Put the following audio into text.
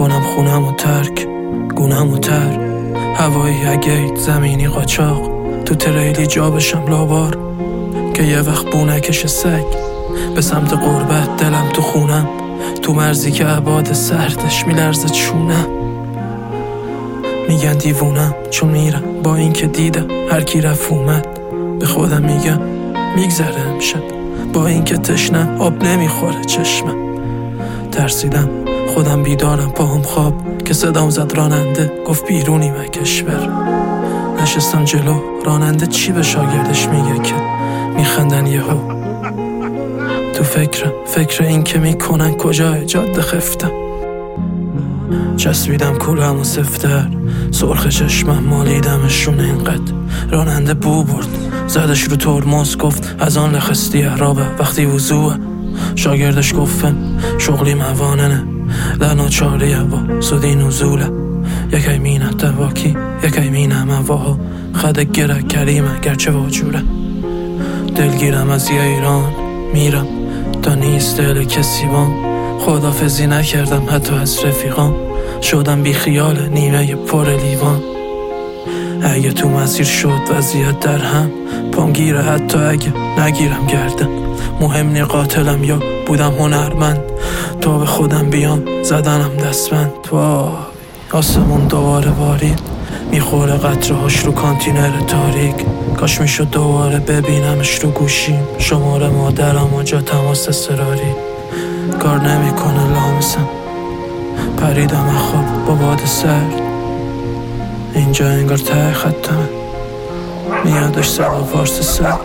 میکنم خونم و ترک، گونم و تر، هوایی گیت، زمینی قاچاق، تو تریلی جا بشم لابار که یه وقت بونکش سگ به سمت غربت. دلم تو خونم، تو مرزی که عباد سردش میلرزه چونم. میگن دیوونم چون میرم با این که دیدم هر کی رفت اومد. به خودم میگم میگذره امشب با این که تشنم آب نمیخوره چشمم. ترسیدم خودم بیدارم پاهم خواب که صدام زد راننده گفت بیرونی و کشور. نشستم جلو راننده چی به شاگردش میگه که میخندن یهو. تو فکر این که میکنن کجای جاده خفتم. چسبیدم کولم و سفتر سرخ چشمم مالیدمشون اینقدر. راننده بو برد زدش رو ترمز گفت از آن لخستی اعرابه وقتی وضوعه. شاگردش گفتن شغلی مواننه لناچاریه با سودی نزوله. یکی مینه تواکی یکی مینه مواها خد گره کریمه گرچه واجوره. دلگیرم از یه ایران میرم تا نیست دل کسی بام. خدافزی نکردم حتی از رفیقام شدم بی خیال نیمه پر لیوان. اگه تو مسیر شد وضعیت در هم پام گیره حتی اگه نگیرم گردن. مهم نی قاتلم یا بودم هنرمند تا به خودم بیام زدنم دستبند. وای آسمون دوباره بارید میخوره قطره هاش رو کانتینر تاریک. کاش میشد دوباره ببینمش رو گوشیم شماره مادرم و جا تماس اضطراری. کار نمیکنه لامسم پریدم خواب با باد سرد. اینجا انگار ته خطمه میادش صدا فارس سرد.